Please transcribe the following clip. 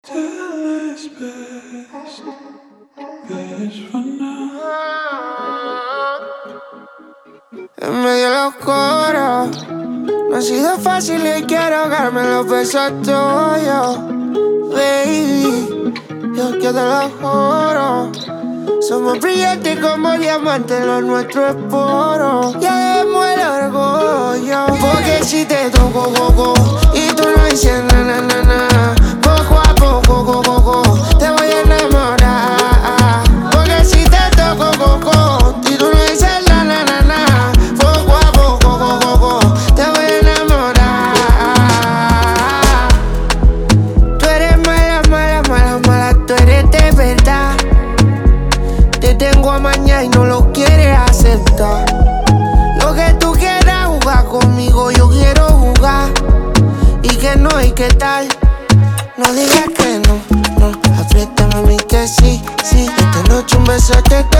Till it's best for now. En medio de los coros, no ha sido fácil y quiero ahogarme en los besos tuyos, baby. Yo que te lo juro, somos brillantes como diamantes, lo nuestro es puro. Ya demos el orgullo, porque si te toco, coco, y tú no dices na, na, na, na, poco a poco, coco, te voy a enamorar. Porque si te toco, coco, y tú no dices na, na, na, na, poco a poco, coco, te voy a enamorar. Tú eres mala, mala, mala, mala, tú eres de verdad. Te tengo a mañana y no lo quieres aceptar. Lo que tú quieras jugar conmigo, yo quiero jugar. Y que no, y qué tal. No digas que no, no. Apriétame a mí que sí, sí. Esta noche un beso te